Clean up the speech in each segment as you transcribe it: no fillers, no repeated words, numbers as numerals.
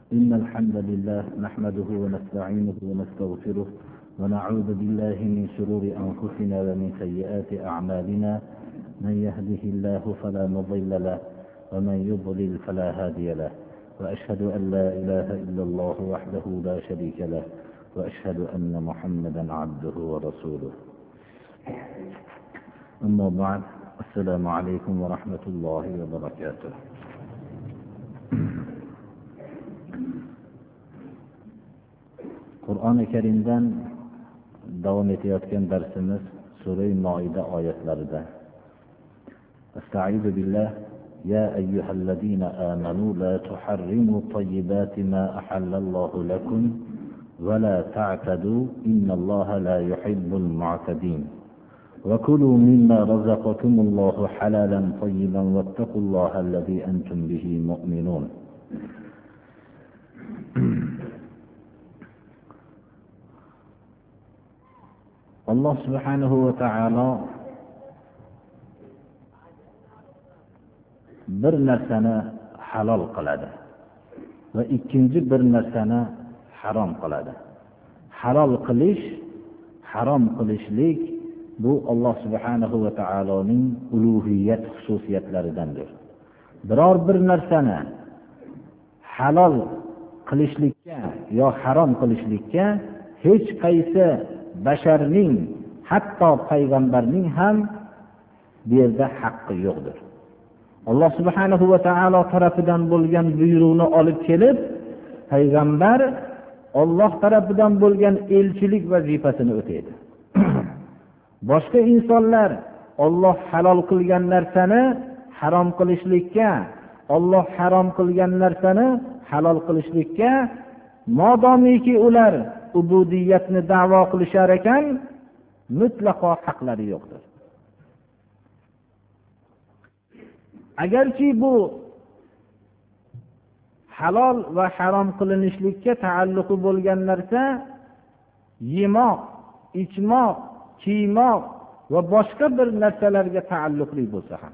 إن الحمد لله نحمده ونستعينه ونستغفره ونعوذ بالله من شرور أنفسنا ومن سيئات أعمالنا. من يهده الله فلا مضل له ومن يضلل فلا هادي له، وأشهد أن لا إله إلا الله وحده لا شريك له، وأشهد أن محمدا عبده ورسوله. أما بعد، السلام عليكم ورحمة الله وبركاته. Qur'oni Karimdan davom etayotgan darsimiz Sura-i Moida oyatlarida. Estaizu billah. Ya ayyuhallazina amanu la tuharrimu tayyibati ma ahallallahu lakum va la ta'tadu innallaha la yuhibbul mu'tadin. Wa kulu mimma razaqakumullahu halalan tayyiban wattaqullaha allazi antum bihi mu'minun. Allah subhanahu va taolo bir narsani halol qiladi va ikkinchi bir narsani harom qiladi. Halol qilish, harom qilishlik bu Allah subhanahu va taoloning uluhiyat xususiyatlaridandir. Biror bir narsani halol qilishlikka yo harom qilishlikka hech qaysi basharning, hatto payg'ambarning ham bu yerda haqqi yo'qdir. Alloh subhanahu va taolo tarafidan bo'lgan buyruqni olib kelib, payg'ambar Alloh tarafidan bo'lgan elchilik vazifasini o'taydi. Boshqa insonlar Alloh halol qilgan narsani harom qilishlikka, Alloh harom qilgan narsani halol qilishlikka modomiki ular ubudiyatni da'vo qilishar ekan, mutlaqo haqlari yo'qdir. Agarki bu halol va harom qilinishlikka taalluqi bo'lgan narsa yemoq, ichmoq, kiymoq va boshqa bir narsalarga taalluqli bo'lsa ham,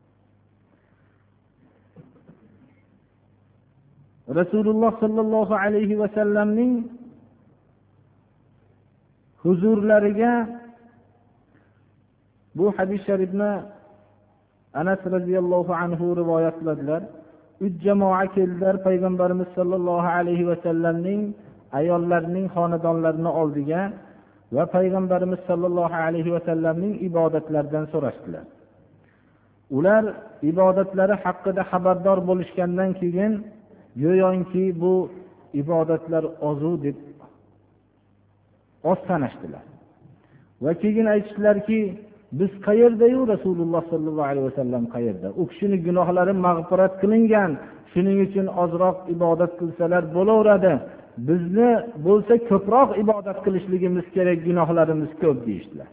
Rasululloh sallallohu alayhi va sallamning huzurlariga bu hadis sharifni Anas radhiyallohu anhu rivoyat qiladilar. 3 jamoa keldilar payg'ambarimiz sallallohu alayhi va sallamning ayollarining xonadonlarini oldiga va payg'ambarimiz sallallohu alayhi va sallamning ibodatlaridan so'rashdilar. Ular ibodatlari haqida xabardor bo'lishgandan keyin go'yoki bu ibodatlar ozu deb oz sanashdilar. Va keyin aytishdilarki, biz qayerda-yu Rasululloh sallallohu alayhi vasallam qayerda? U kishining gunohlari mag'firat qilingan, shuning uchun ozroq ibodat qilsalar bo'laveradi. Bizni bo'lsa ko'proq ibodat qilishligimiz kerak, gunohlarimiz ko'p deyishdilar.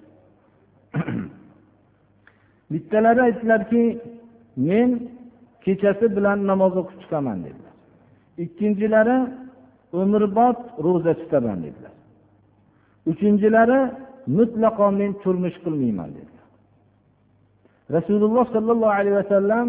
Bittalari aytdilarki, men kechasi bilan namoz o'qib chiqaman dedilar. Ikkinchilari umrbod ro'za tutaman dedilar. Uchinchilari mutlaqo men turmush qilmayman dedilar. Rasululloh sallallohu alayhi vasallam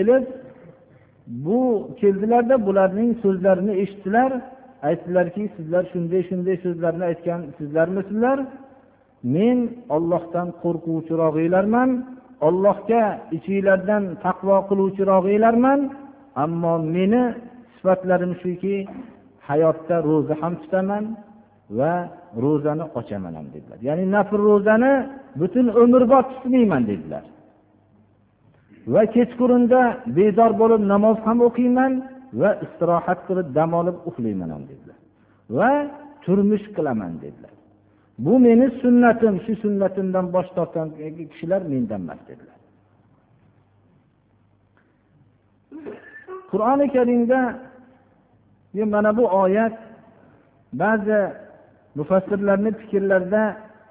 keldilarda bularning so'zlarini eshitdilar. Aytdilarki, sizlar shunday so'zlarni aytgan sizlarmisizlar? Men Allohdan qo'rquvchiroqlarman, Allohga ichinglardan taqvo qiluvchiroqlarman, ammo meni sifatlarim shuki, hayotda ro'za ham tutaman va ro'zani ochaman ham dedilar. Ya'ni nafl ro'zani butun umrbod tutmayman dedilar. Va kechqurunda bezor bo'lib namoz ham o'qiyman va istirohat qilib dam olib uxlayman ham dedilar. Va turmush qilaman dedilar. Bu meni sunnatim, shu sunnatimdan bosh tortgan kishilar mendan emas dedilar. Qur'oni Karimda mana bu oyat ba'zi mufassirlarning fikrlarida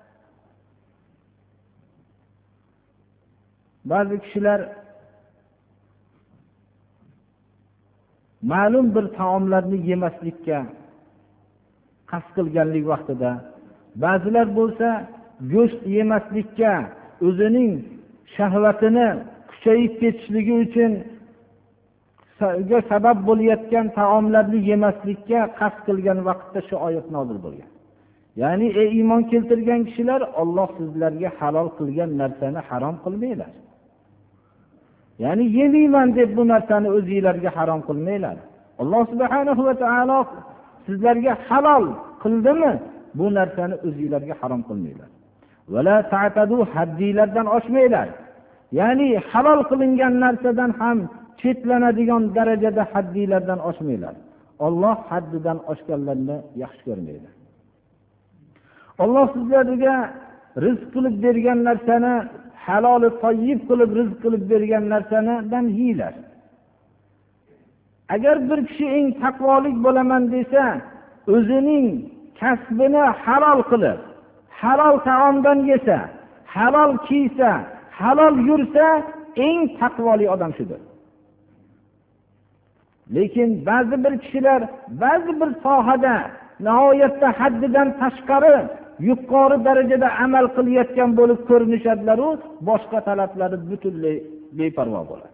ba'zi kishilar ma'lum bir taomlarni yemaslikka qasd qilganlik vaqtida, ba'zilar bo'lsa go'sht yemaslikka o'zining shahvatini kuchayib ketishligi uchun sabab bo'layotgan taomlarni yemaslikka qasd qilgan vaqtda shu oyat nozil bo'lgan. Ya'ni ey iymon keltirgan kishilar, Alloh sizlarga halol qilgan narsani harom qilmanglar. Ya'ni yemayman deb bu narsani o'zingizlarga harom qilmanglar. Alloh subhanahu va taolo sizlarga halol qildimi, bu narsani o'zingizlarga harom qilmanglar. Wala ta'tadu, haddingizlardan oshmanglar. Ya'ni halol qilingan narsadan ham chetlanadigan darajada haddingizlardan oshmanglar. Alloh haddidan oshganlarni yaxshi ko'rmaydi. Alloh sizlarga rizq qilib bergan narsani, halol toyib qilib rizq qilib bergan narsanidan yeylar. Agar bir kishi eng taqvolik bo'laman desa, o'zining kasbini halol qilib, halol taomdan yesa, halol kiysa, halol yursa, eng taqvoli odam shudir. Lekin ba'zi bir kishilar ba'zi bir sohada nihoyatda haddidan tashqari yuqori darajada amal qilayotgan bo'lib ko'rinishadilar-u, boshqa talablari butunlay beparvo bo'ladi.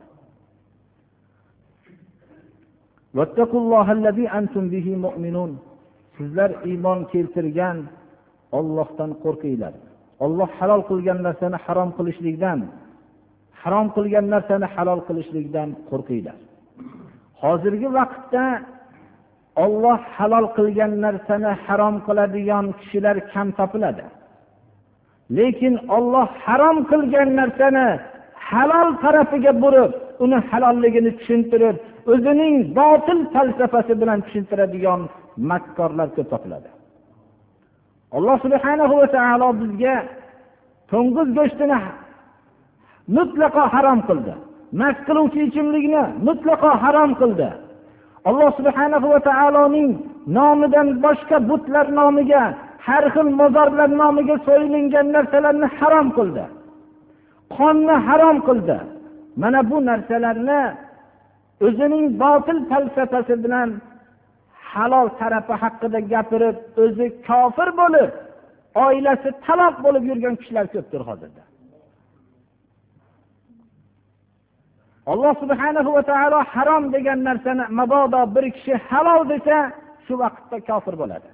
Vattaqullohallazi antum bihi mu'minun. Sizlar iymon keltirgan Allohdan qo'rqinglar. Alloh halol qilgan narsani harom qilishlikdan, harom qilgan narsani halol qilishlikdan qo'rqinglar. Hozirgi vaqtda Alloh halol qilgan narsani harom qiladigan kishilar kam topiladi. Lekin Alloh harom qilgan narsani halol tarafiga burib, uni halolligini tushuntirib, o'zining botil falsafasi bilan tushuntiradigan makkorlar ko'p topiladi. Alloh subhanahu va taolo bizga to'ng'iz go'shtini mutlaqo harom qildi. Mast qiluvchi ichimlikni mutlaqo harom qildi. Alloh subhanahu va taoloning nomidan boshqa butlar nomiga, har xil mozorlar nomiga so'yilgan narsalarni harom qildi. Qonni harom qildi. Mana bu narsalarni o'zining botil falsafasi bilan halol tarafi haqida gapirib, o'zi kofir bo'lib, oilasi taloq bo'lib yurgan kishilar ko'pdir hozirda. Alloh subhanahu va taolo harom degan narsani mabodo bir kishi halol desa, shu vaqtda kofir bo'ladi.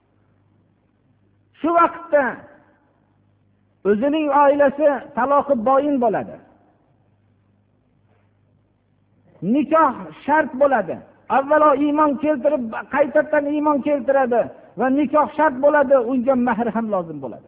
Shu vaqtda o'zining oilasi taloqi boyin bo'ladi. Nikoh shart bo'ladi. Avvalo iymon keltirib, qaytadan iymon keltiradi va nikoh shart bo'ladi, unga mehr ham lozim bo'ladi.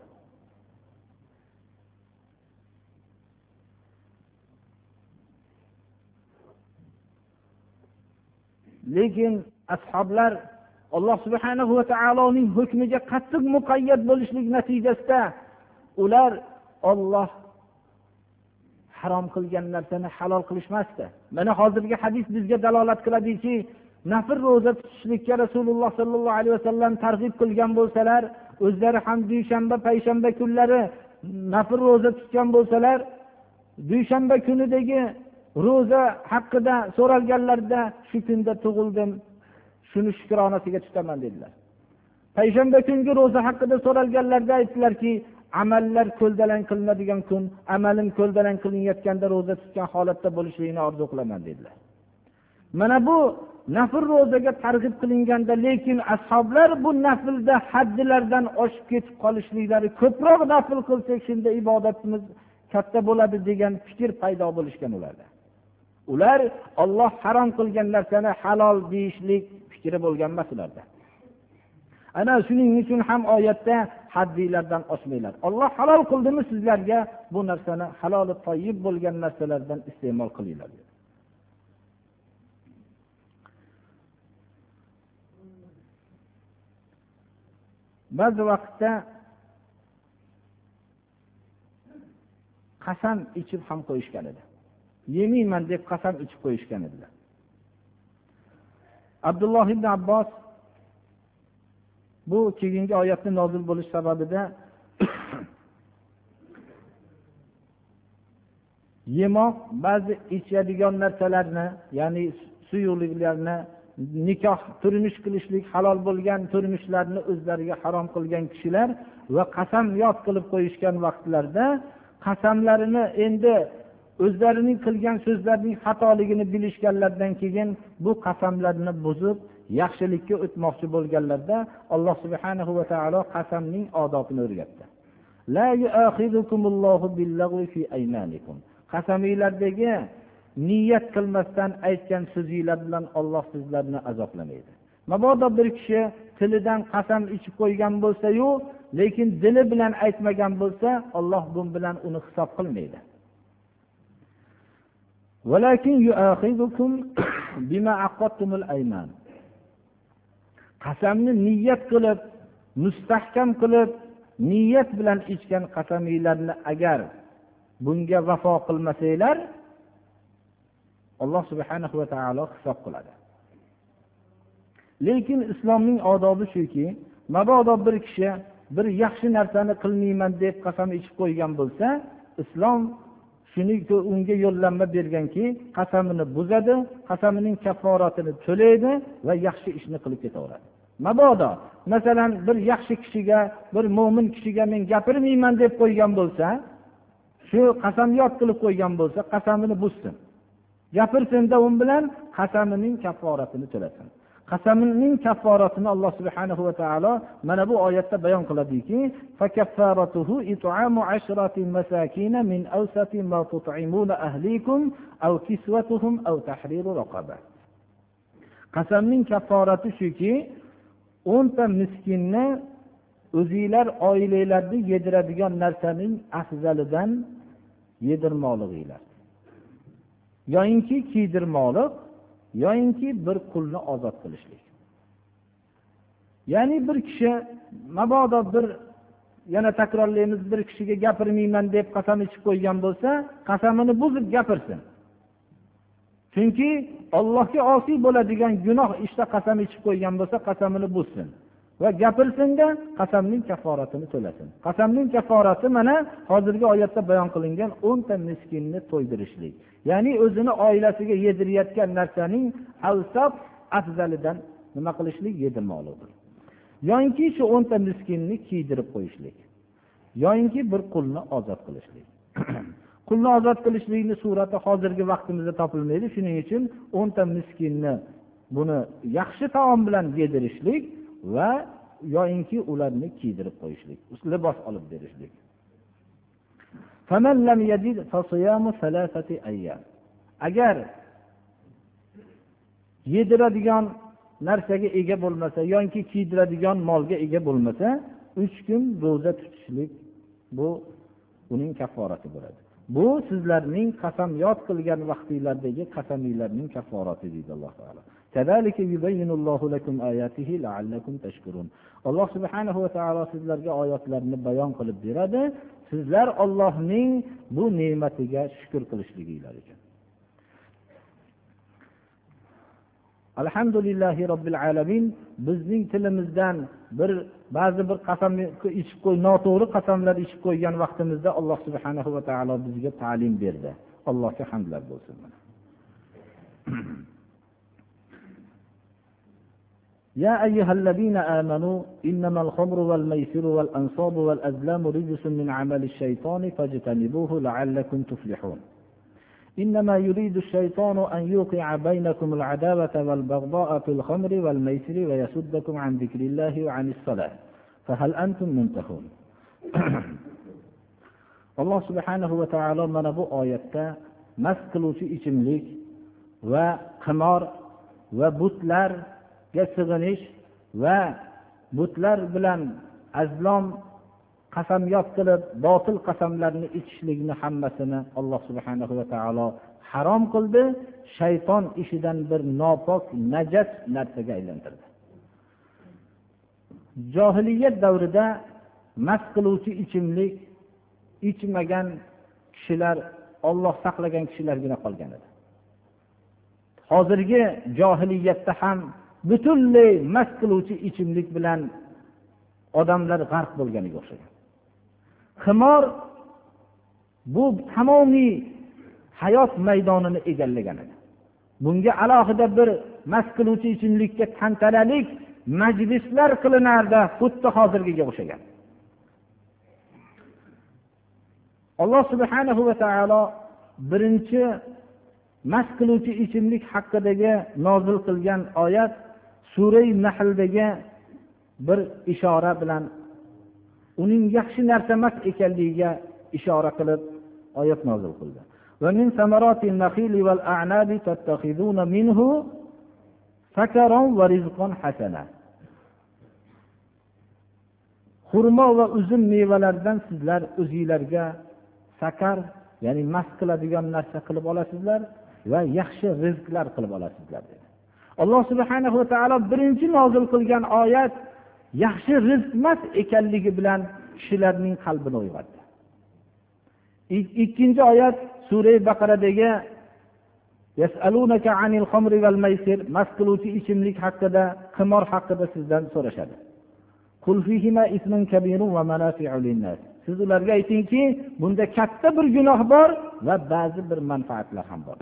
Lekin ashoblar Alloh subhanahu va taoloning hukmiga qattiq muqayyat bo'lishlik natijasida ular Alloh harom qilgan narsani halol qilishmasdi. Mana hozirgi hadis bizga dalolat qiladiki, nafl roza tutishlikka Rasululloh sallallohu alayhi vasallam targ'ib qilgan bo'lsalar, o'zlari ham dushanba, payshanba kunlari nafl roza tutgan bo'lsalar, dushanba kunidagi roza haqida so'ralganlarda shu kunda tug'ildim, shuni shukronasiga tutaman dedilar. Payshanba kungi roza haqida so'ralganlarda aytdilarki, amallar ko'ldalang qilinadigan kun, amalim ko'ldalang qilinayotganda roza tutgan holatda bo'lishligini orzu qilaman dedilar. Mana bu nafl rozaga targ'ib qilinganda, lekin ashoblar bu naflda haddilardan oshib ketib qolishliklari, ko'proq nafl qilsak shunda ibodatimiz katta bo'ladi degan fikr paydo bo'lishgan ularda. Ular Alloh harom qilgan narsani halol deyishlik fikri bo'lgan emas ularda. Ana shuning uchun ham oyatda haddinglardan oshmanglar. Alloh halol qildimi sizlarga bu narsani halol toyib bo'lgan narsalardan iste'mol qilinglar. Ba'zi vaqtda qasam ichib ham qo'yishgan edi. Yemayman deb qasam ichib qo'yishgan edilar. Abdulloh ibn Abbos bu keyingi oyatning nozil bo'lish sababida yemoq, ba'zi ichadigan narsalarni, ya'ni suyuqliklarni, nikoh turmush qilishlik halol bo'lgan turmushlarni o'zlariga harom qilgan kishilar va qasam yod qilib qo'yishgan vaqtlarda qasamlarini endi o'zlarining qilgan so'zlarining xatoligini bilishganlaridan keyin bu qasamlarni buzib yaxshilikka o'tmoqchi bo'lganlarda Alloh subhanahu va taolo qasamning odobini o'rgatdi. La yu'akhidukumullohu billagwi fi aymanikum. Qasamiylardagi niyat qilmasdan aytgan so'zinglar bilan Alloh sizlarni azoblamaydi. Mabodo bir kishi tilidan qasam ichib qo'ygan bo'lsa-yu, lekin dili bilan aytmagan bo'lsa, Alloh bun bilan uni hisob qilmaydi. Walakin yu'akhidukum bima aqadtumul ayman. Qasamni niyat qilib, mustahkam qilib, niyat bilan ichgan qasamiylarni agar bunga vafo qilmasanglar, Alloh subhanahu va taolo hisob qiladi. Lekin islomning odobi shuki, mabodo bir kishi bir yaxshi narsani qilmayman deb qasam ichib qo'ygan bo'lsa, islom shuniki unga yo'llanma berganki, qasamini buzadi, qasamining kafforatini to'laydi va yaxshi ishni qilib ketaveradi. Mabodo masalan bir yaxshi kishiga, bir mo'min kishiga men gapirmayman deb qo'ygan bo'lsa, shu qasamyod qilib qo'ygan bo'lsa, qasamini buzsin. Gapirsin-da u bilan qasamining kafforatini to'lasin. Qasamining kafforatini Alloh subhanahu va taolo mana bu oyatda bayon qiladiki, fakaffaratuhu it'amu 10 masakin min awsati ma tut'imuna ahlikum aw kiswatuhum aw tahriru raqaba. Qasamning kafforati shuki, 10 ta miskinni o'zingizlar oilalarni yediradigan narsaning afzalidan yedirmoqliginglar. Yo'inki kiydirmoqlik, yo'inki bir qulni ozod qilishlik. Ya'ni bir kishi mabodo bir yana takrorlaymiz, bir kishiga gapirmayman deb qasam ichib qo'ygan bo'lsa, qasamini buzib gapirsin. Chunki Allohga osiy bo'ladigan gunoh ishda qasam ichib qo'ygan bo'lsa, qasamini buzsin va gapirsin-da, qasamning kafforatini to'lasin. Qasamning kafforati mana hozirgi oyatda bayon qilingan 10 ta miskinni to'ydirishlik. Ya'ni o'zini oilasiga yedirayotgan narsaning avsab afzalidan nima qilishlik, yedirmoqlikdir. Yo'inki shu 10 ta miskinni kiydirib qo'yishlik. Yo'inki bir qulni ozod qilishlik. Qulni ozod qilishlikning surati hozirgi vaqtimizda topilmaydi. Shuning uchun 10 ta miskinni buni yaxshi taom bilan yedirishlik va yo'inki ularni kiydirib qo'yishlik, libos olib berishlik. Faman lam yajid fasiyamu 3 ayyam. Agar yediradigan narsaga ega bo'lmasa, yoki kiydiradigan molga ega bo'lmasa, 3 kun roza tutishlik bu uning kafforati bo'ladi. Bu sizlarning qasamyod qilgan vaqtinglardagi qasamiylarning kafforati deydi Alloh taolo. Kadalika yubayyinullohu lakum ayatihi la'allakum tashkurun. Alloh subhanahu va taolo sizlarga oyatlarini bayon qilib beradi. Sizlar Allohning bu ne'matiga shukr qilishliginglar uchun. Alhamdulillahi robbil alamin. Bizning tilimizdan ba'zi bir qasam ichib qo'y, noto'g'ri qasamlar ichib qo'ygan vaqtimizda Alloh subhanahu va taolo bizga ta'lim berdi. Allohga hamdlar bo'lsin. يا أيها الذين آمنوا إنما الخمر والميسر والأنصاب والأزلام رجس من عمل الشيطان فاجتنبوه لعلكم تفلحون إنما يريد الشيطان أن يوقع بينكم العداوة والبغضاء في الخمر والميسر ويصدكم عن ذكر الله وعن الصلاة فهل أنتم منتهون. الله سبحانه وتعالى من bu oyatda mast qiluvchi ichimlik va qimor va butlarga sig'inish va butlar bilan azlom qasamyod qilib botil qasamlarni ichishlikni hammasini Alloh subhanahu va taolo harom qildi. Shayton ishidan bir nopok, najas narsaga aylantirdi. Johiliyat davrida mast qiluvchi ichimlik ichmagan kishilar, Alloh saqlagan kishilargina qolgan edi. Hozirgi johiliyatda ham butunlay mast qiluvchi ichimlik bilan odamlar g'arq bo'lganiga o'xshagan. Qimor bu tamomiy hayot maydonini egallagan edi. Bunga alohida bir mast qiluvchi ichimlikka tantanalik majlislar qilinardi, xuddi hozirgiga o'xshagan. Alloh subhanahu va taolo birinchi mast qiluvchi ichimlik haqidagi nozil qilgan oyat Sura-i Nahldagi bir ishora bilan uning yaxshi narsa emas ekanligiga ishora qilib oyat nozil qildi. Va min samaratin nakhili val a'nabi tattakhizuna minhu sakaran va rizqan hasana. Xurmo va uzum mevalaridan sizlar o'zingizlarga sakar, ya'ni mast qiladigan narsa qilib olasizlar va yaxshi rizqlar qilib olasizlar dedi. Alloh subhanahu va taolo birinchi nozil qilgan oyat yaxshi rizq emas ekanligi bilan kishilarning qalbini uyg'otdi. Ikkinchi oyat Sura-i Baqaradagi Yas'alunaka 'anil khamri val maysir, mast qiluvchi ichimlik haqida, qimor haqida sizdan so'rashadi. Qul fihima ismun kabirun va manafi'u lin-nas. Siz ularga aytingki, bunda katta bir gunoh bor va ba'zi bir manfaatlar ham bor.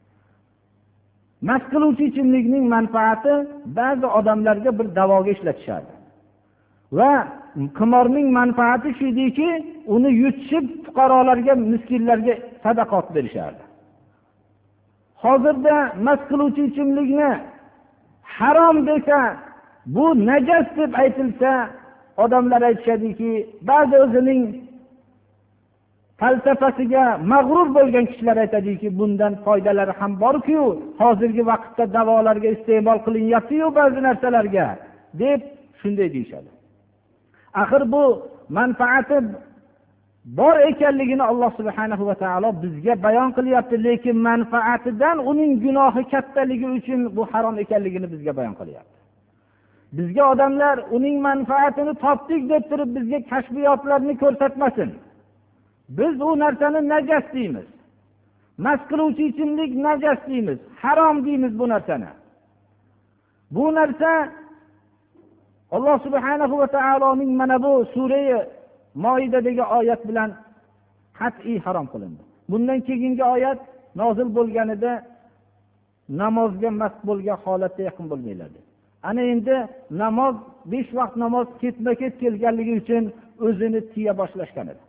Mast qiluvchi ichimlikning manfaati ba'zi odamlarga bir davoga ishlatishadi. Va qimorning manfaati shudiki, uni yutishib fuqarolarga, miskinlarga sadaqot berishardi. Hozirda mast qiluvchi ichimlikni harom desa, bu najas deb aytilsa, odamlar aytishadiki, ba'zi o'zining falsafasiga mag'rur bo'lgan kishilar aytadiki, bundan foydalari ham bor-ku, hozirgi vaqtda davolarga iste'mol qilinyapti-yu ba'zi narsalarga deb shunday deyishadi. Axir bu manfaati bor ekanligini Alloh subhanahu va taolo bizga bayon qilyapti, lekin manfaatidan uning gunohi kattaligi uchun bu harom ekanligini bizga bayon qilyapti. Bizga odamlar uning manfaatini topdik deb turib bizga kashfiyotlarni ko'rsatmasin. Biz u narsani najas deymiz. Mast qiluvchi ichimlik najas deymiz, harom deymiz bu narsani. Bu narsa Alloh subhanahu va taoloning mana bu Sura-i Moidadagi oyat bilan qat'iy harom qilindi. Bundan keyingi oyat nozil bo'lganida namozga mast bo'lgan holatda yaqin bo'lmaylardi. Ana endi namoz 5 vaqt namoz ketma-ket kelganligi uchun o'zini tiya boshlashgan edi.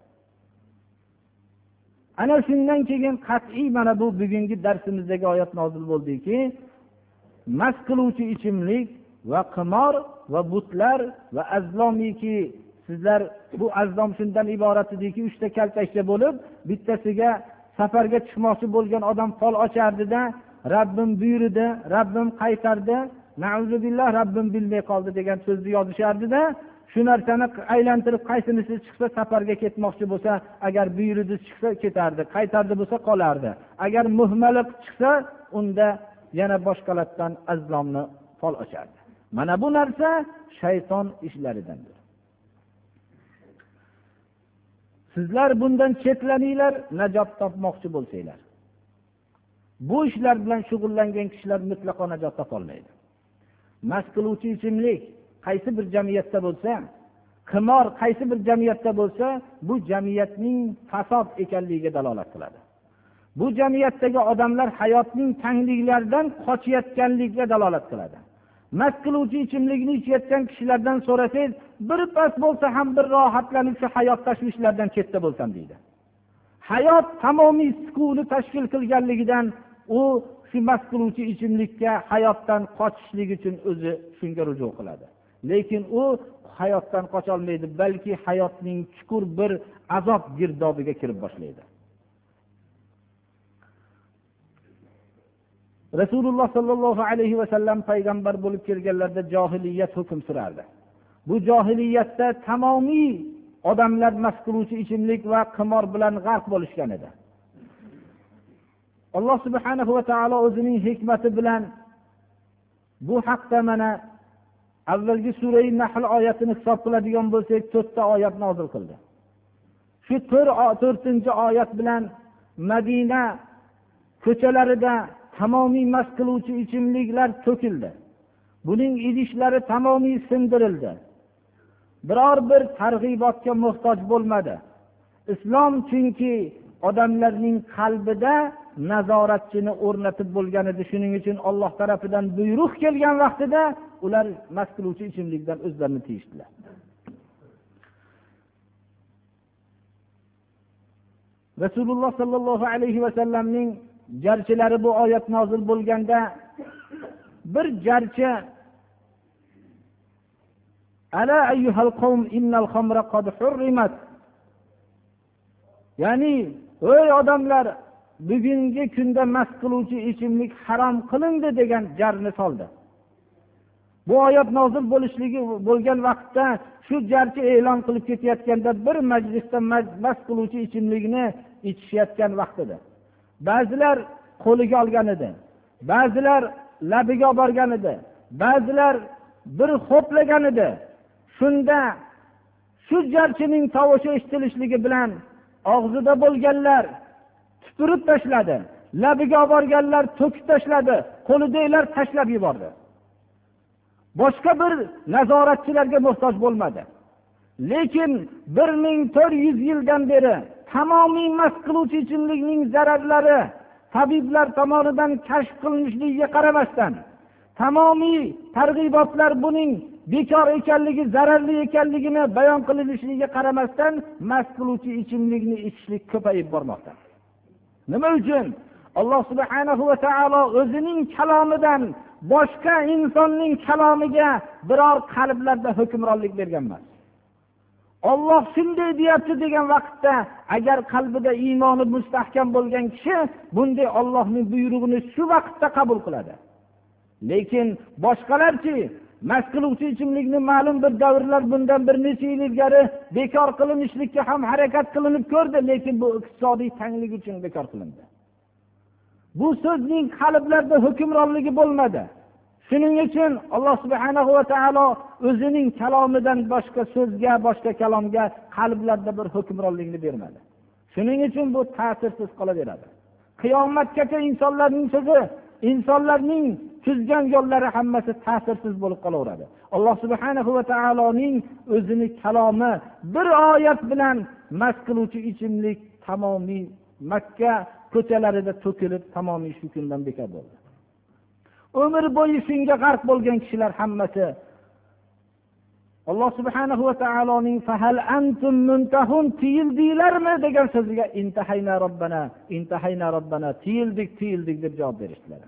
Ana shundan keyin qat'iy mana bu bugungi darsimizdagi oyat nozil bo'ldiki, mast qiluvchi ichimlik va qimor va butlar va azlomiki, sizlar bu azlom shundan iborat ediki, 3 ta kaltakcha bo'lib, bittasiga safarga chiqmoqchi bo'lgan odam fol ochardi-da, Rabbim buyurdi, Rabbim qaytardi, na'uzubillah, Rabbim bilmay qoldi degan so'zni yozishardi-da, shu narsani aylantirib qaysinisi chiqsa safarga ketmoqchi bo'lsa, agar buyurdi chiqsa ketardi, qaytardi bo'lsa qolardi. Agar muhmali chiqsa, unda yana boshqalardan azlomni fol ochardi. Mana bu narsa shayton ishlaridandir. Sizlar bundan chetlaninglar, najot topmoqchi bo'lsanglar. Bu ishlar bilan shug'ullangan kishilar mutlaqo najot topa olmaydi. Mast qiluvchi ichimlik qaysi bir jamiyatda bo'lsa, qimor qaysi bir jamiyatda bo'lsa, bu jamiyatning fasod ekanligiga dalolat qiladi. Bu jamiyatdagi odamlar hayotning tangliklaridan qochayotganligiga dalolat qiladi. Mast qiluvchi ichimlikni ichayotgan kishilardan so'rasangiz, bir pas bo'lsa ham bir rohatlanib shu hayot tashvishlaridan chetda bo'lsam deydi. Hayot tamomiy sukuni tashkil qilganligidan u shu mast qiluvchi ichimlikka hayotdan qochishlik uchun o'zi shunga ruju qiladi. Lekin u hayotdan qocha olmaydi, balki hayotning chuqur bir azob girdobiga kirib boshlaydi. Rasululloh sallallohu alayhi va sallam payg'ambar bo'lib kelganlarda johiliyat hukm surardi. Bu johiliyatda tamomiy odamlar mast qiluvchi ichimlik va qimor bilan g'arq bo'lishgan edi. Alloh subhanahu va taolo o'zining hikmati bilan bu haqda mana avvalgi Sura-i Nahl oyatini hisob qiladigan bo'lsak, 4 ta oyat nozil qildi. Shu 4-oyat bilan Madina ko'chalarida tamomiy mast qiluvchi ichimliklar to'kildi. Buning idishlari tamomiy sindirildi. Biror bir targ'ibotga muhtoj bo'lmadi. Islom chunki odamlarning qalbida nazoratchini o'rnatib bo'lgan edi. Shuning uchun Alloh tarafidan buyruq kelgan vaqtida ular mast qiluvchi ichimlikdan o'zlarini tiyishdilar. Rasululloh sallallohu alayhi vasallamning jarchilari bu oyat nozil bo'lganda bir jarchi ala ayyuhal qawm innal khamra qad hurrimat, ya'ni ey odamlar, bugungi kunda mast qiluvchi ichimlik harom qilindi degan jarni soldi. Bu oyat nozil bo'lgan vaqtda shu jarchi e'lon qilib ketayotganda bir majlisda mast qiluvchi ichimlikni ichishayotgan vaqtida ba'zilar qo'liga olgan edi, ba'zilar labiga olib borgan edi, ba'zilar bir xo'plagan edi. Shunda shu jarchining tovushi eshitilishligi bilan og'zida bo'lganlar tupurib tashladi, labiga olib borganlar to'kib tashladi, qo'lidagilar tashlab yubordi. Boshqa bir nazoratchilarga muhtoj bo'lmadi. Lekin 1400 yildan beri tamomiy mast qiluvchi ichimlikning zararlari tabiblar tomonidan kashf qilinishligiga qaramasdan, tamomiy targ'ibotlar buning bekor ekanligi, zararli ekanligini bayon qilinishligiga qaramasdan mast qiluvchi ichimlikni ichishlik ko'payib bormoqda. Nima uchun? Alloh subhanahu va taolo o'zining kalomidan boshqa insonning kalomiga biror qalblarda hukmronlik bergan emas. Alloh shunday deyapti degan vaqtda agar qalbida iymoni mustahkam bo'lgan kishi bunday Allohning buyrug'ini shu vaqtda qabul qiladi. Lekin boshqalarchi mast qiluvchi ichimlikni ma'lum bir davrlar bundan bir necha yil ilgari bekor qilinishlikka ham harakat qilinib ko'rdi, lekin bu iqtisodiy tanglik uchun bekor qilindi. Bu so'zning qalblarda hukmronligi bo'lmadi. Shuning uchun Alloh subhanahu va taolo o'zining kalomidan boshqa so'zga, boshqa kalomga qalblarda bir hukmronlikni bermadi. Shuning uchun bu ta'sirsiz qolaveradi. Qiyomatgacha insonlarning so'zi, insonlarning tuzgan yo'llari hammasi ta'sirsiz bo'lib qolaveradi. Alloh subhanahu va taoloning o'zining kalomi bir oyat bilan mast qiluvchi ichimlik tamomiy Makka ko'chalarida to'kilib tamomiy shu kundan bekor bo'ldi. Umr bo'yi shunga g'arq bo'lgan kishilar hammasi Alloh subhanahu va taoloning fahal antum muntahun tiyildinglarmi degan so'ziga intahayna robbana tiyildik deb javob berishdilar.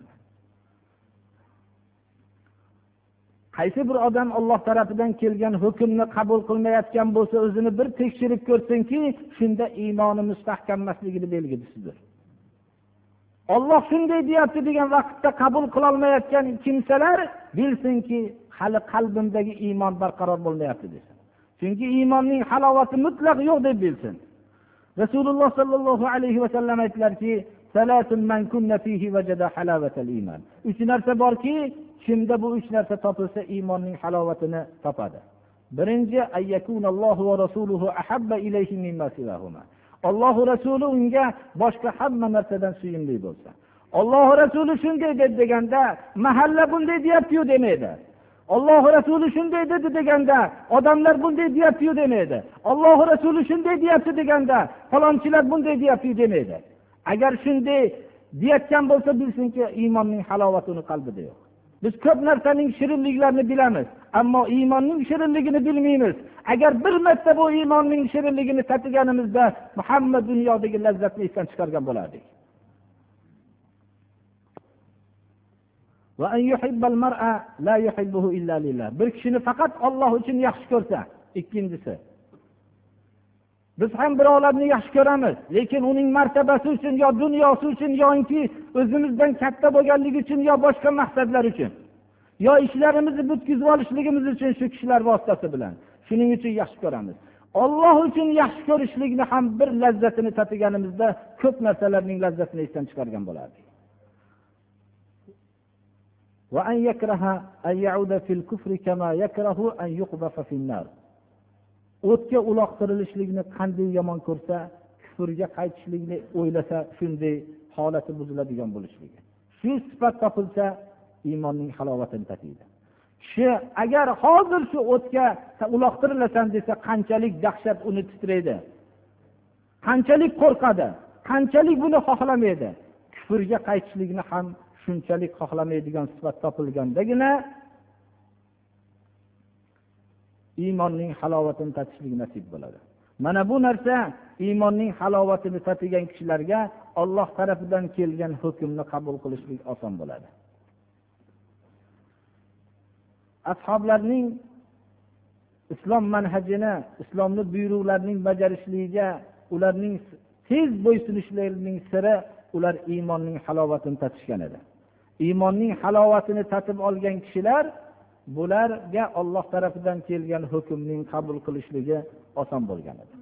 Qaysi bir odam Alloh tarafidan kelgan hukmni qabul qilmayotgan bo'lsa, o'zini bir tekshirib ko'rsinki, shunda iymoni mustahkam emasligini belgisidir. Alloh shunday deyapti degan vaqtda qabul qila olmayotgan kimsalar bilsinki, hali qalbimdagi iymon barqaror bo'lmayapti desin. Chunki iymonning halovati mutlaq yo'q deb bilsin. Rasululloh sallallohu alayhi va sallam aytdilarki, salatun man kunna fihi wajada halawatal iman. 3 narsa borki, kimda bu 3 narsa topilsa iymonning halovatini topadi. Birinchi, ayyakunallohu va rasuluhu ahabba ilayhi mimma siwahuma. Alloh va rasuli unga boshqa hamma narsadan suyimli bo'lsa. Alloh va rasuli shunday dedi deganda, mahalla bunday deyapti-yu demaydi. Alloh va rasuli shunday dedi deganda, odamlar bunday deyapti-yu demaydi. Alloh va rasuli shunday deyapti deganda, falonchilar bunday deyapti demaydi. Agar shunday deyotgan bo'lsa, bilsinki, iymonning halovati uning qalbida yo'q. Biz ko'p narsaning shirinliklarini bilamiz, ammo iymonning shirinligini bilmaymiz. Agar bir marta bu iymonning shirinligini tatiganimizda Muhammad dunyodagi lazzatni esdan chiqargan bo'lardik. Va an yuhibbal mar'a la yuhibbuhu illa lillah. Bir kishini faqat Alloh uchun yaxshi ko'rsa, ikkinchisi. Biz ham birovlarni yaxshi ko'ramiz, lekin uning martabasi uchun yo dunyosi uchun yoki o'zimizdan katta bo'lganligi uchun yo boshqa maqsadlar uchun, yo ishlarimizni bitkazib olishligimiz uchun shu kishilar vositasi bilan shuning uchun yaxshi ko'ramiz. Alloh uchun yaxshi ko'rishlikni ham bir lazzatini tatiganimizda ko'p narsalarning lazzatini esdan chiqargan bo'lardik. Va an yakraha an ya'uda fil kufri kama yakrahu an yuqbafa fin nar. O'tga uloqtirilishlikni qanday yomon ko'rsa, kufrga qaytishlikni o'ylasa, shunday holati buziladigan bo'lishligi. Shu sifat topilsa, iymonning halovatini tatiydi. Kishi agar hozir shu o'tga uloqtirilasan desa, qanchalik dahshat uni titraydi, qanchalik qo'rqadi, qanchalik buni xohlamaydi. Kufrga qaytishlikni ham shunchalik xohlamaydigan sifat topilgandagina iymonning halovatini tatishlik nasib bo'ladi. Mana bu narsa iymonning halovatini tatigan kishilarga Alloh tarafidan kelgan hukmni qabul qilishlik oson bo'ladi. Ashoblarning islom manhajini, islomning buyruqlarining bajarishligiga ularning tez bo'ysunishlarining siri ular iymonning halovatini tatishgan edi. Iymonning halovatini tatib olgan kishilar bularga Alloh tarafidan kelgan hukmning qabul qilishligi oson bo'lgan edi.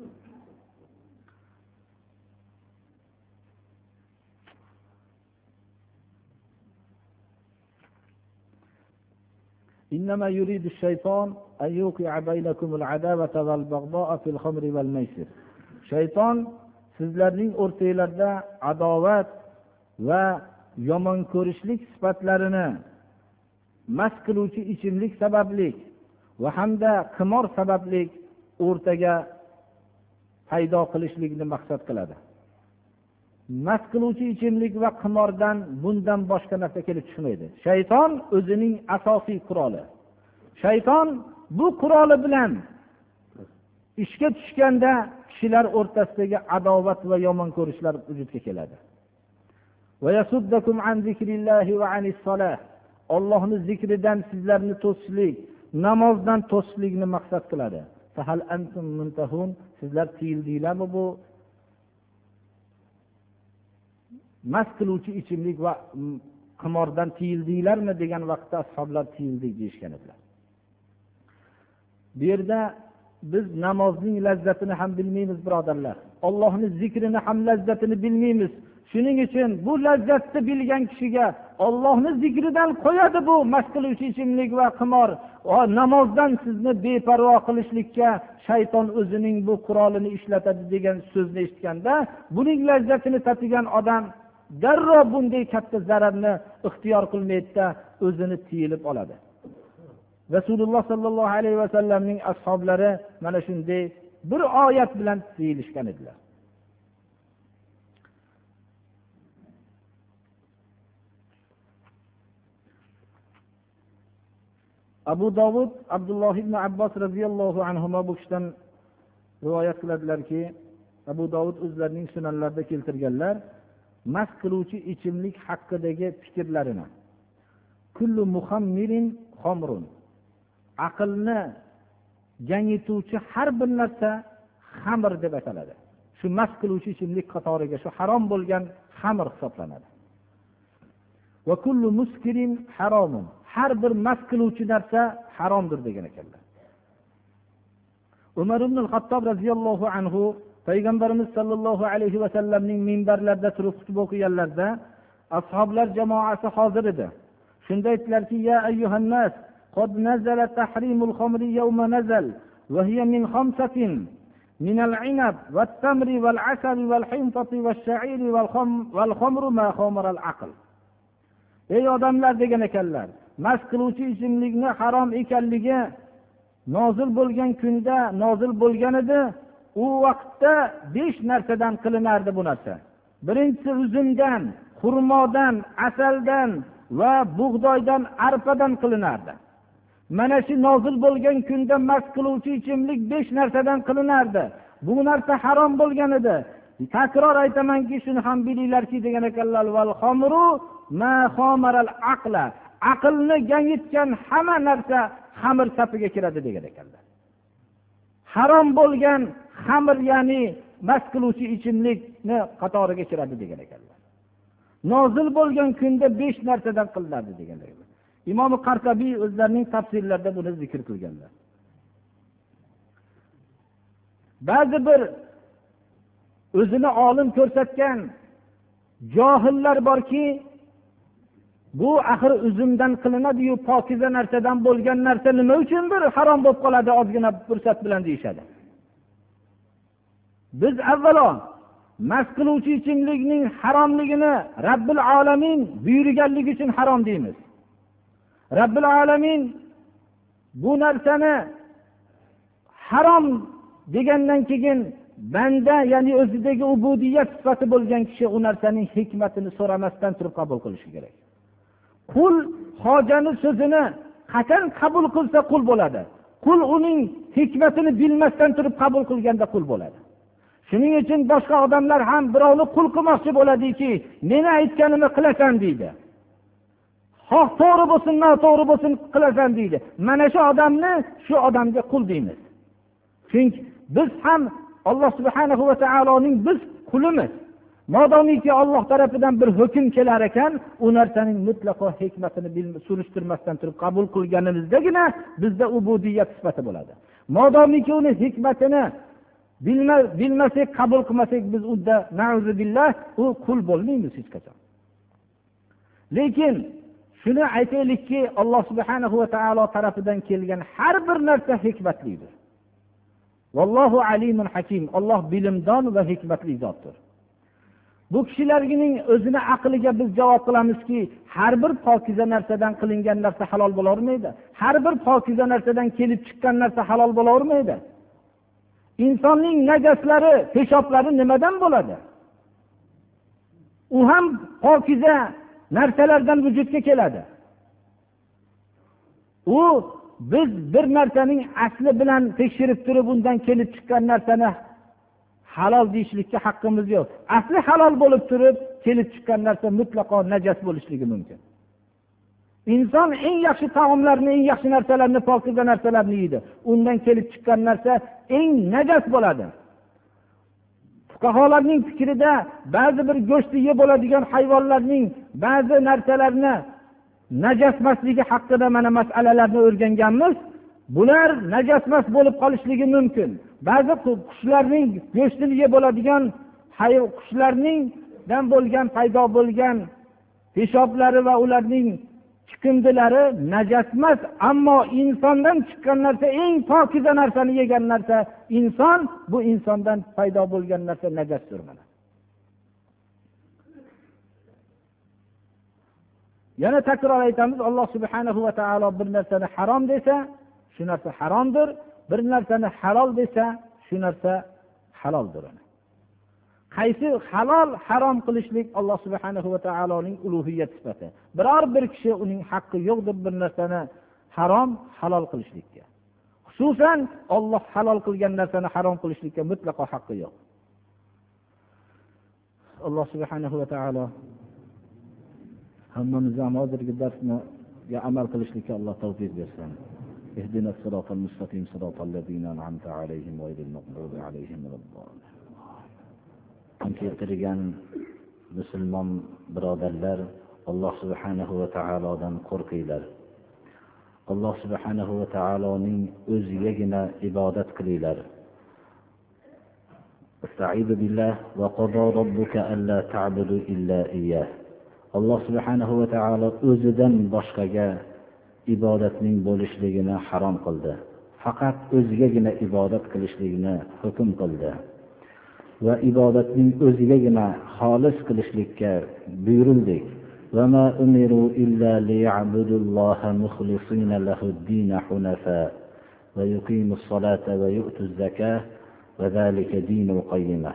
إنما يريد الشيطان أن يوقع بينكم العداوة والبغضاء في الخمر والميسر. Shayton sizlarning o'rtanglarda adovat va yomon ko'rishlik sifatlarini mast qiluvchi ichimlik sababli va hamda qimor sababli o'rtaga paydo qilishlikni maqsad qiladi. Mast qiluvchi ichimlik va qimordan bundan boshqa narsa kelib chiqmaydi. Shayton o'zining asosiy quroli. Shayton bu quroli bilan ishga tushganda kishilar o'rtasidagi adovat va yomon ko'rishlar vujudga keladi. Va yasuddakum an zikrillahi va anis solah. Allohning zikridan sizlarni to'sishlik, namozdan to'sishlikni maqsad qiladi. Fahal antum muntahun? Sizlar tiyildinglarmi bu mast qiluvchi ichimlik va qimordan tiyildinglarmi degan vaqtda ashoblar tiyildik deyishgan edilar. Bu yerda biz namozning lazzatini ham bilmaymiz, birodarlar. Allohning zikrini ham lazzatini bilmaymiz. Shuning uchun bu lazzatni bilgan kishiga Allohning zikridan qo'yadi bu mast qiluvchi ichimlik va qimor. Namozdan sizni beparvo qilishlikka shayton o'zining bu qurolini ishlatadi degan so'zni eshitganda, buning lazzatini tatigan odam darrov bunday katta zararni ixtiyor qilmaydi, o'zini tiyilib oladi. Rasululloh sallallohu alayhi va sallamning ashablari mana shunday bir oyat bilan tiyilishgan edilar. Abu Dovud Abdulloh ibn Abbos radhiyallohu anhuma bu kishidan rivoyat qiladilarki, Abu Dovud o'zlarining sunanlarida keltirganlar, mast qiluvchi ichimlik haqidagi fikrlarini. Kullu muhammirin xamrun. Aqlni jangituvchi har bir narsa xamr deb ataladi. Shu mast qiluvchi ichimlik qatoriga shu harom bo'lgan xamr hisoblanadi. Va kullu muskirin haromun. Har bir mast qiluvchi narsa haromdir degan ekanlar. Umar ibn al-Xattob radhiyallohu anhu Payg'ambarimiz sallallohu alayhi va sallamning minbarlarida turib xutba o'qiganlarida ashoblar jamoasi hozir edi. Shunda aytdilarki: "Ya ayyuhan nas, qad nazala tahrimul khamri yawma nazal, wa hiya min khamsatin min al-'inab wat-tamri wal-'asali wal-hintati wash-sha'iri wal-khamru ma khamara al-aql." Ey odamlar degan ekanlar, mast qiluvchi ichimlikni harom ekanligi nozil bo'lgan kunda nozil bo'lgan edi. U vaqtda 5 narsadan qilinardi bu narsa. Birinchisi uzumdan, xurmodan, asaldan va bug'doydan, arpadan qilinardi. Mana shu nozil bo'lgan kunda mast qiluvchi ichimlik 5 narsadan qilinardi. Bu narsa harom bo'lgan edi. Takror aytamanki, shuni ham bilinglarki degan ekanlar, val xamru ma xamaral aqla. Aqlni gangitgan hamma narsa xamir safiga kiradi degan ekanlar. Harom bo'lgan xamir, ya'ni mast qiluvchi ichimlikni qatoriga kiradi degan ekanlar. Nozil bo'lgan kunda 5 narsadan qilinadi deganlar. Imom Qartabiy o'zlarining tafsirlarida buni zikr qilganlar. Ba'zi bir o'zini olim ko'rsatgan johillar borki, bu axir uzumdan qilinadi-yu, pokiza narsadan bo'lgan narsa nima uchun bir harom bo'lib qoladi ozgina fursat bilan deyshadi. Biz avvalo mast qiluvchi ichimlikning haromligini Robbil alamin buyurganligi uchun harom deymiz. Robbil alamin bu narsani harom degandan keyin banda, ya'ni o'zidagi ubudiyat sifati bo'lgan kishi u narsaning hikmatini so'ramasdan turib qabul qilishi kerak. Qul hojani so'zini qachon qabul qilsa qul bo'ladi. Qul uning hikmatini bilmasdan turib qabul qilganda qul bo'ladi. Shuning uchun boshqa odamlar ham birovni qul qilmoqchi bo'ladiki, meni aytganimni qilasan deydi. Xoh to'g'ri bo'lsin, noto'g'ri bo'lsin qilasan deydi. Mana shu odamni shu odamga qul deymiz. Chunki biz ham Alloh subhanahu va taoloning biz qulimiz. Modomiki Alloh tarafidan bir hukm kelar ekan, u narsaning mutlaqo hikmatini surishtirmasdan turib qabul qilganimizdagina bizda ubudiyat sifati bo'ladi. Modomiki uni hikmatini bilmasak, qabul qilmasak, biz unda na'uzu billah u qul bo'lmaymiz hech qachon. Lekin shuni aytaylikki, Alloh subhanahu va taolo tarafidan kelgan har bir narsa hikmatlidir. Vallohu alimun hakim. Alloh bilimdon va hikmatli zotdir. Bu kishilarning o'zini aqliga biz javob qilamizki, har bir pokiza narsadan qilingan narsa halol bo'lavermaydi. Har bir pokiza narsadan kelib chiqqan narsa halol bo'lavermaydi. Insonning najaslari, peshoblari nimadan bo'ladi? U ham pokiza narsalardan vujudga keladi. U biz bir narsaning asli bilan tekshirib turib undan kelib chiqqan narsani halol deyishlikka haqqimiz yo'q. Asli halol bo'lib turib kelib chiqqan narsa mutlaqo najas bo'lishligi mumkin. Inson eng yaxshi taomlarni, eng yaxshi narsalarni, pokiza narsalarni yeydi. Undan kelib chiqqan narsa eng najas bo'ladi. Fuqaholarning fikrida ba'zi bir go'shtni yeb bo'ladigan hayvonlarning ba'zi narsalarni najasmasligi haqida mana masalalarni o'rganganmiz. Bular najasmas bo'lib qolishligi mumkin. Ba'zi qushlarning go'shtini yeb bo'ladigan qushlarningdan bo'lgan paydo bo'lgan peshoblari va ularning chiqindilari najasmas, ammo insondan chiqqan narsa eng pokiza narsani yegan narsa inson, bu insondan paydo bo'lgan narsa najasdir. Yana takror aytamiz, Alloh subhanahu va taolo bir narsani harom desa, shu narsa haromdir. Bir narsani halol desa, shu narsa haloldir. Qaysi halol, harom qilishlik Alloh subhanahu va taoloning ulug'iyat sifati. Biror bir kishi uning haqqi yo'qdir bir narsani harom, halol qilishlikka. Xususan Alloh halol qilgan narsani harom qilishlikka mutlaqo haqqi yo'q. Alloh subhanahu va taolo hammamizga hozirgi darsga amal qilishlikka Alloh tavfiq bersin. اهدنا الصراط المستقيم صراط الذين أنعمت عليهم غير المغضوب عليهم ولا الضالين. Keltirgan musulmon birodarlar, Alloh subhanahu va taolodan qo'rqinglar. Alloh subhanahu va taoloning o'zigagina ibodat qilinglar. Estaizu billah va qada robbuka alla ta'budu illa iyyah. Alloh subhanahu va taolo o'zidan boshqaga ibodatning bo'lishligini harom qildi. Faqat o'zigagina ibodat qilishligini hukm qildi. Va ibodatning o'zigagina xolis qilishlikka buyurildik. Va ma umiru illa liya'budulloha mukhlisina lahud-din hunafa va yuqimus solata va yu'tuz zakah va zalika dinul qayyimah.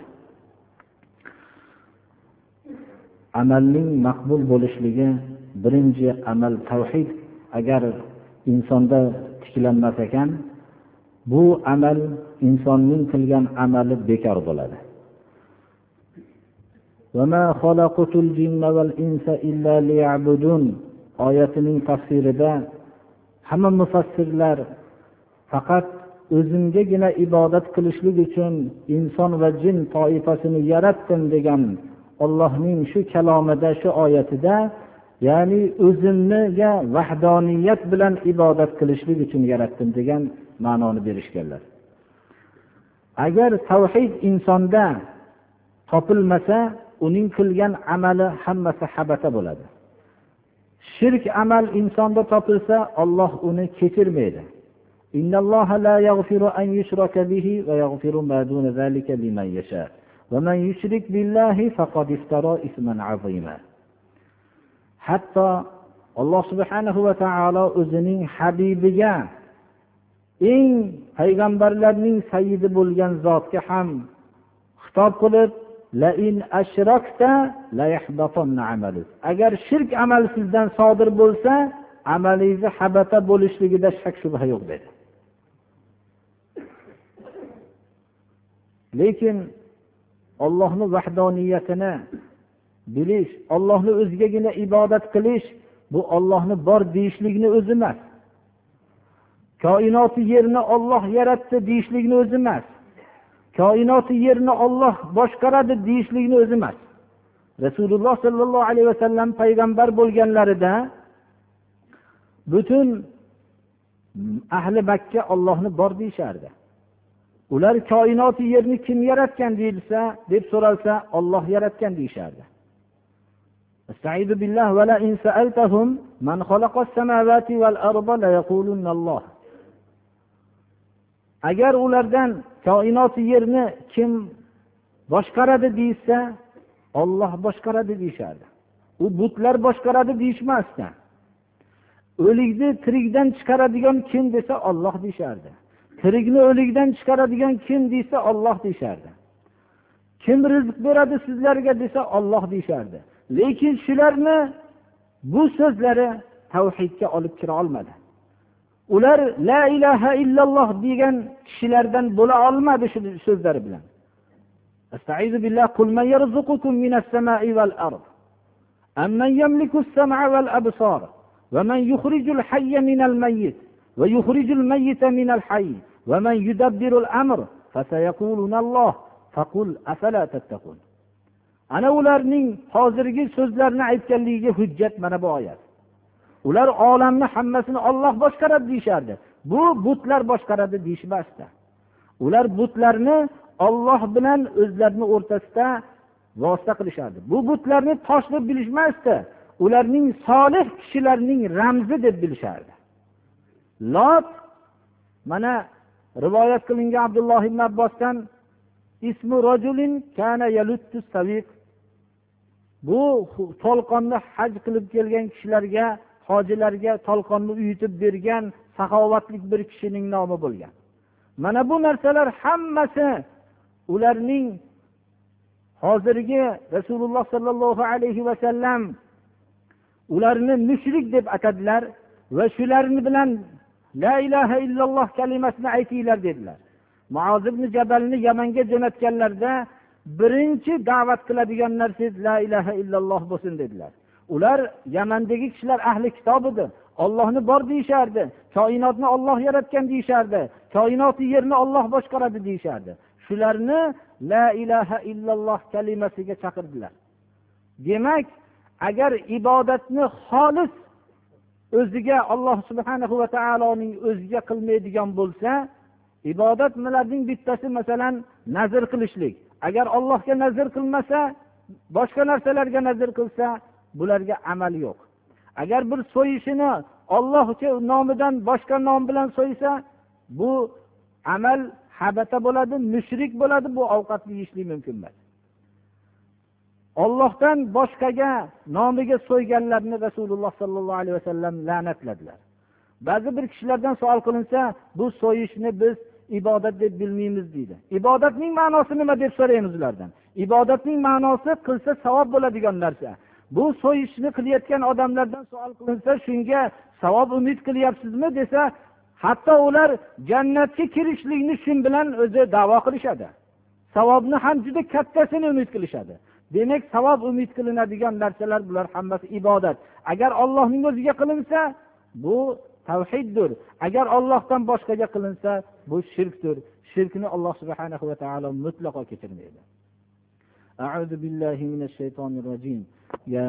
Amalning maqbul bo'lishligi birinchi amal tavhid. Agar insonda tiklanmas ekan, bu amal insonning qilgan amali bekor bo'ladi. Va ma xalaqtul jinna val insa illa liya'budun oyatining tafsirida hamma mufassirlar faqat o'zimgagina ibodat qilishlik uchun inson va jin toifasini yaratdim degan Allohning shu kalomida, shu oyatida, ya'ni o'zimga vahdoniyat bilan ibodat qilishlik uchun yaratdim degan ma'noni berishganlar. Agar tavhid insonda topilmasa, uning qilgan amali hammasi habata bo'ladi. Shirk amal insonda topilsa, Alloh uni kechirmaydi. Innalloha la yaghfiru an yushraka bihi va yaghfiru ma duna zalika liman yasha. Va man yushrik billahi faqad iftara isman azima. Hatto Alloh subhanahu va taolo o'zining habibiga, eng payg'ambarlarning sayyidi bo'lgan zotga ham xitob qilib, la in ashrakta la yahbatanna amaluk. Agar shirk amal sizdan sodir bo'lsa, amalingiz habata bo'lishligida shak shubha yo'q dedi. lekin Allohning vahdoniyatini bilish, Allohning o'zigagina ibodat qilish, bu Allohni bor deyishlikni o'zi emas. Koinoti yerni Alloh yaratdi deyishlikni o'zi emas. Koinoti yerni Alloh boshqaradi deyishlikni o'zi emas. Rasululloh sallallohu alayhi vasallam payg'ambar bo'lganlarida butun ahli Makka Allohni bor deyishardi. Ular koinoti yerni kim yaratgan deyilsa, deb so'ralsa, Alloh yaratgan deyishardi. Estaizu billah va la in sa'altahum man khalaqas samawati val arda la yaqulunna Alloh. Agar ulardan koinoti yerni kim boshqaradi deysa, Alloh boshqaradi deyishardi. U butlar boshqaradi deyishmasdi. O'likni tirikdan chiqaradigan kim desa Alloh deyishardi. Tirikni o'likdan chiqaradigan kim desa Alloh deyishardi. Kim rizq beradi sizlarga desa Alloh deyishardi. Lekin shularni bu so'zlari tavhidga olib kira olmadi. Ular la ilaha illalloh degan kishilardan bo'la olmadi shu so'zlari bilan. Estaizu billah qul man yarzuqukum minas samai val ard amman yamliku as-sam'a wal absar va man yukhrijul hayya minal mayyit va yukhrijul mayyita minal hayy va man yudabbirul amr fasayaquluna Alloh faqul afala tattaqun. Ana ularning hozirgi so'zlarini aytganligiga hujjat mana bu oyat. Ular olamni hammasini Alloh boshqaradi deyishardi. Bu butlar boshqaradi deyishmasdi. Ular butlarni Alloh bilan o'zlarining o'rtasida vosita qilishardi. Bu butlarni tosh deb bilishmasdi. Ularning solih kishilarning ramzi deb bilishardi. Lot mana rivoyat qilingan Abdulloh ibn Abbosdan ismu rajulin kana yaluttu saviq. Bu tolqonni haj qilib kelgan kishilarga, hojilarga tolqonni uyutib bergan saxovatli bir kishining nomi bo'lgan. Mana bu narsalar hammasi ularning hozirgi Rasululloh sallallohu alayhi va sallam ularni mushrik deb atadilar va shularni bilan la ilaha illalloh kalimasini aytinglar dedilar. Muoz ibn Jabalni Yamanga jo'natganlarda birinchi da'vat qiladigan narsa la ilaha illalloh bo'lsin dedilar. Ular Yamandagi kishilar ahli kitob edi. Allohni bor deyishardi. Koinotni Alloh yaratgan deyishardi. Koinotni yerni Alloh boshqaradi deyishardi. Shularni la ilaha illalloh kalimasiga chaqirdilar. Demak, agar ibodatni xolis o'ziga Alloh subhanahu va taoloning o'ziga qilmaydigan bo'lsa, ibodat nimalarning bittasi masalan nazr qilishlik. Agar Allohga nazr qilmasa, boshqa narsalarga nazr qilsa, bularga amal yo'q. Agar bir so'yishini Alloh nomidan boshqa nom bilan so'ysa, bu amal habata bo'ladi, mushrik bo'ladi, bu ovqatni yeyishlik mumkin emas. Allohdan boshqaga nomiga so'yganlarni Rasululloh sallallohu alayhi vasallam la'natladilar. Ba'zi bir kishilardan savol qilinsa, bu so'yishni biz ibodat deb bilmaymiz deydi. Ibodatning ma'nosi nima deb so'raymiz ulardan. Ibodatning ma'nosi qilsa savob bo'ladigan narsa. Bu so'yishni qilayotgan odamlardan savol qilinsa, shunga savob umid qilyapsizmi desa, hatto ular jannatga kirishlikni shun bilan o'zi da'vo qilishadi. Savobni ham juda kattasini umid qilishadi. Demak, savob umid qilinadigan narsalar bular hammasi ibodat. Agar Allohning o'ziga qilinsa, bu tavhiddir. Agar Allohdan boshqaga qilinsa, bu shirkdir. Shirkni Alloh subhanahu va taolo mutlaqo kechirmaydi. A'udhu billahi minash shaytonir rojim. Ya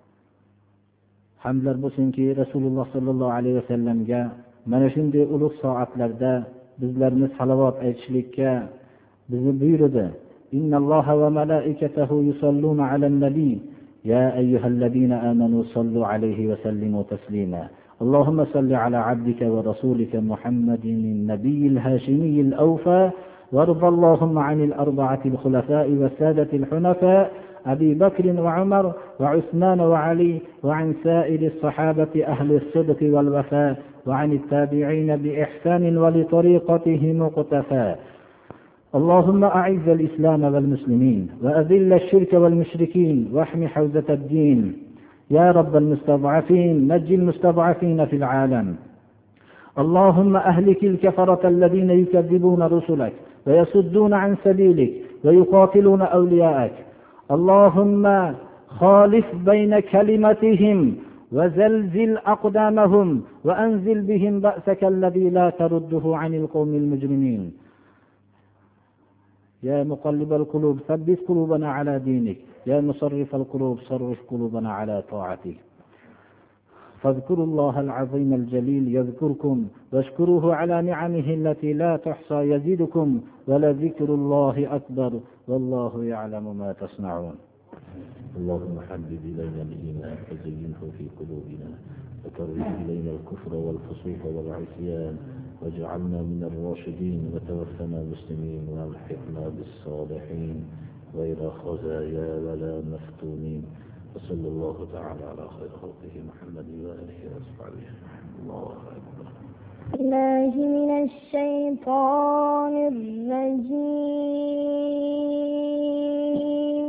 hamdlar bo'lsinki Rasululloh sallallohu alayhi vasallamga mana shunday ulug' soatlarda bizlarni salovat aytishlikka bizni buyurdi. Innalloha va malaikatahu yusalluna alan nabiy ya ayyuhalladhina amanu sallu alayhi va sallimu taslima. اللهم صل على عبدك ورسولك محمد النبي الهاشمي الأوفى وارض اللهم عن الأربعة الخلفاء والسادة الحنفاء أبي بكر وعمر وعثمان وعلي وعن سائر الصحابة أهل الصدق والوفاء وعن التابعين بإحسان ولطريقتهم مقتفى. اللهم أعز الإسلام والمسلمين وأذل الشرك والمشركين واحم حوزة الدين يا رب المستضعفين. نج المستضعفين في العالم. اللهم أهلك الكفرة الذين يكذبون رسلك ويصدون عن سبيلك ويقاتلون أولياءك. اللهم خالف بين كلمتهم وزلزل أقدامهم وأنزل بهم بأسك الذي لا ترده عن القوم المجرمين. يا مقلب القلوب ثبت قلوبنا على دينك، يا مصرف القلوب صرف قلوبنا على طاعتك. فاذكروا الله العظيم الجليل يذكركم، واشكروه على نعمه التي لا تحصى يزيدكم، ولذكر الله أكبر والله يعلم ما تصنعون. اللهم حبب إلينا الإيمان وزينه في قلوبنا، وكره إلينا الكفر والفسوق والعصيان، واجعلنا من الراشدين، وتوفنا مسلمين، والحقنا بالصالحين غير خزايا ولا مفتونين. وصلى الله تعالى على خير خلقه محمد وآله وصحبه. الله أكبر. الله من الشيطان الرجيم.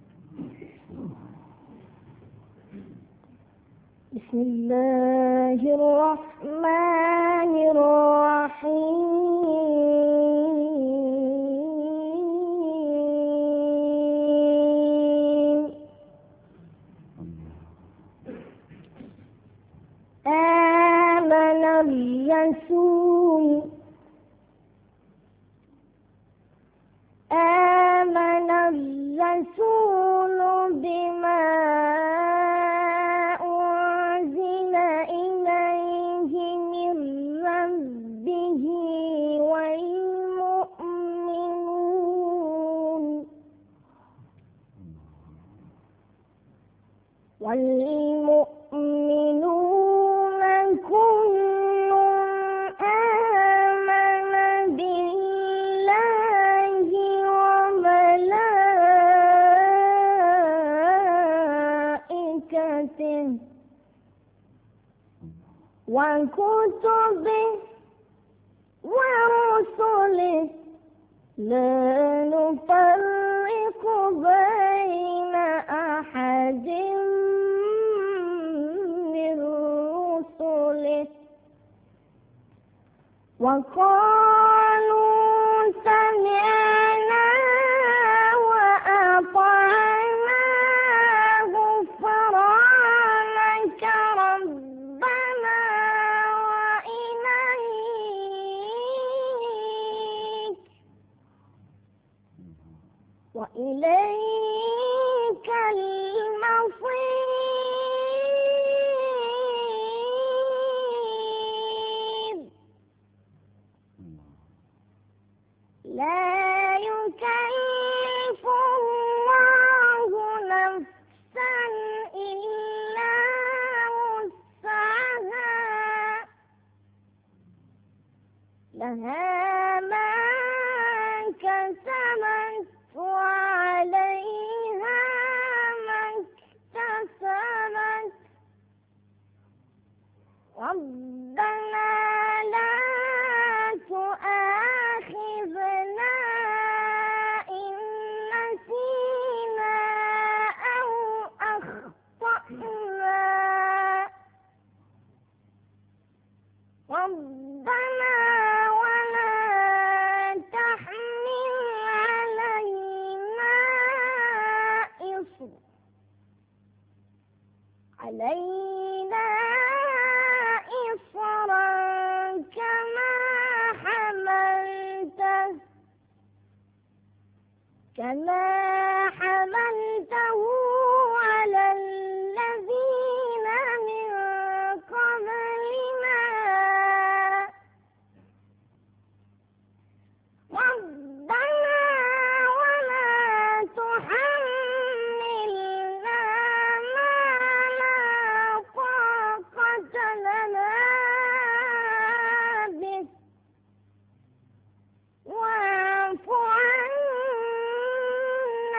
بسم الله الرحمن الرحيم. آمن الرسول بما أنزل إليه من ربه والمؤمنون كل آمن بالله وملائكته وكتبه ورسله لا نفرق بين أحد من رسله وقالوا سمعنا وأطعنا غفرانك ربنا وإليك المصير. لا يكلف الله نفسا إلا وسعها لها ما كسبت وعليها ما اكتسبت ربنا لا تؤاخذنا إن نسينا أو أخطأنا ربنا ولا تحمل علينا إصرا كما حملته على الذين من قبلنا ربنا ولا تحملنا ما لا طاقة لنا به واعف عنا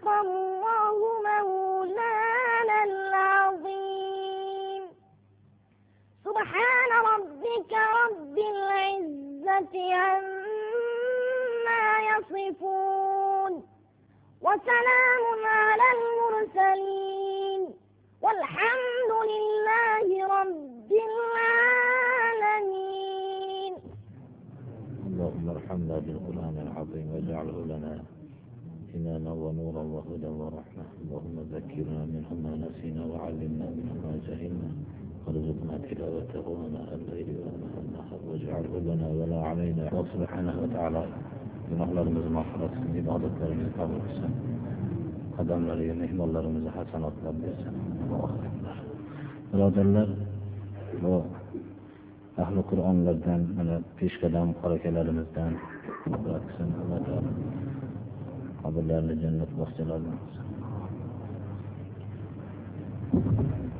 صدق الله مولانا العظيم. سبحان ربك رب العزة عما يصفون وسلام على المرسلين والحمد لله رب العالمين. اللهم ارحمنا بالقرآن العظيم واجعله لنا إماما ونورا وهدى ورحمة. اللهم ذكرنا منه ما نسينا وعلمنا منه ما جهلنا وارزقنا تلاوته آناء الليل وآناء النهار واجعله لنا ولا علينا. سبحانه وتعالى günahlarımızı mağfiret etsin, ibadetlerimizi kabul etsin. Kademleri, mehmallarımızı hasenatlar versin. Birodarlar, bu ahli Qur'onlardan, mana peshqadam qorakalarimizdan ma'firat qilsin. Alloh taolo qabrlarini jannat bog'chalaridan qilsin.